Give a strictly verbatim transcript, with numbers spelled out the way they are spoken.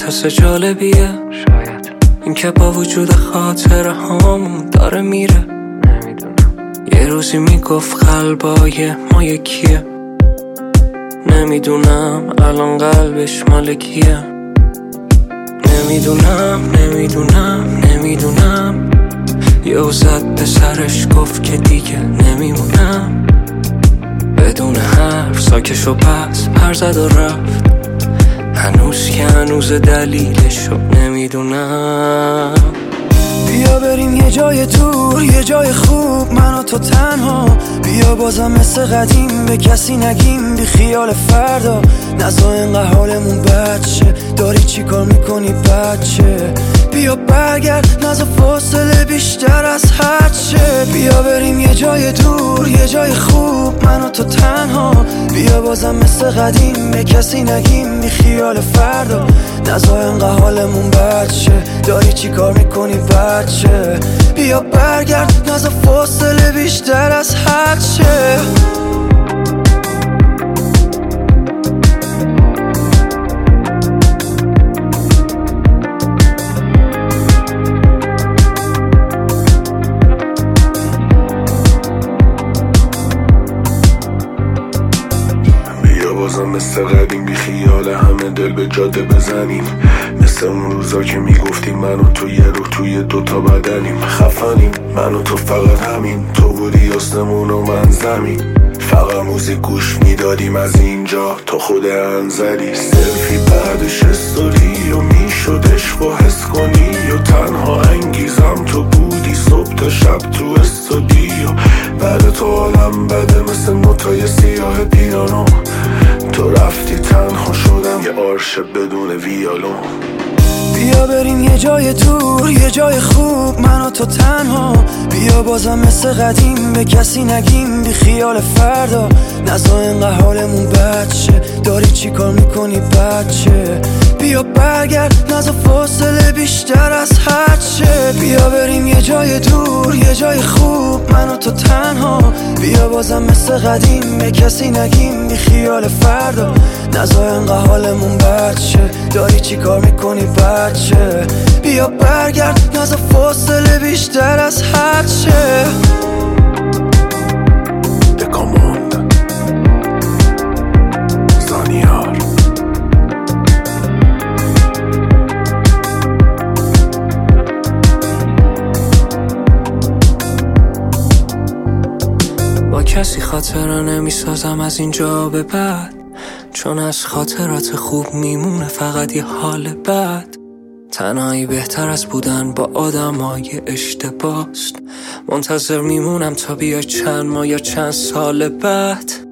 حس جالبیه شاید این که با وجود خاطره هامون داره میره. نمیدونم یه روزی میگفت قلبای ما یکیه. نمیدونم الان قلبش مال کیه. نمیدونم نمیدونم نمیدونم یه زد به سرش گفت که دیگه نمیمونم. بدون حرف ساکش و پس پر زد و رفت. هنوز که هنوز دلیلشو نمیدونم. بیا بریم یه جای دور، یه جای خوب، من و تو تنها. بیا بازم مثل قدیم به کسی نگیم، بی خیال فردا. نزا اینقدر حالمون بد شه، داری چی کار میکنی بچه؟ بیا برگرد، نزا فاصله بیشتر از حد شه. بیا بریم یه جای دور، یه جای خوب، من و تو تنها. بیا بازم مثل قدیم به کسی نگیم، بی خیال فردا. نزا اینقدر حالمون بد شه، داری چی کار میکنی بچه؟ بیا برگرد، نزا فاصله بیشتر از حد شه. بازم مثل قدیم بی خیال همه دل به جاده بزنیم. مثل اون روزا که میگفتیم من و تو یه روح توی دوتا بدنیم. خفنیم من و تو فقط همین، تو بودی آسمون و من زمین. فقط موزیک گوش میدادیم از اینجا تا خود انزلی. سلفی بعدش استوری و میشد عشق و حس کنی و تنها انگیزم تو بودی صبح تا شب تو استودیو. بعد تو حالم بده مثل نوتای سیاه پیانو. تو رفتی تنها شدم یه عرش بدون ویالون. بیا بریم یه جای دور، یه جای خوب، من و تو تنها. بیا بازم مثل قدیم به کسی نگیم، بی خیال فردا. نزا اینقدر حالمون بد شه، داری چی کار میکنی بچه؟ بیا برگرد، نزا فاصله بیشتر از حد شه. بیا بریم یه جای دور، یه جای خوب، من و تو تنها. بیا بازم مثل قدیم به کسی نگیم، بی خیال فردا. نزا اینقدر حالمون بد شه، داری چی کار میکنی بچه؟ بیا برگرد، نزا فاصله بیشتر از حد شه. دکاموند زانیار. با کسی خاطره نمیسازم از اینجا به بعد، چون از خاطرات خوب میمونه فقط یه حال بد. تنهایی بهتر از بودن با آدمای اشتباست. منتظر میمونم تا بیای چند ماه یا چند سال بعد.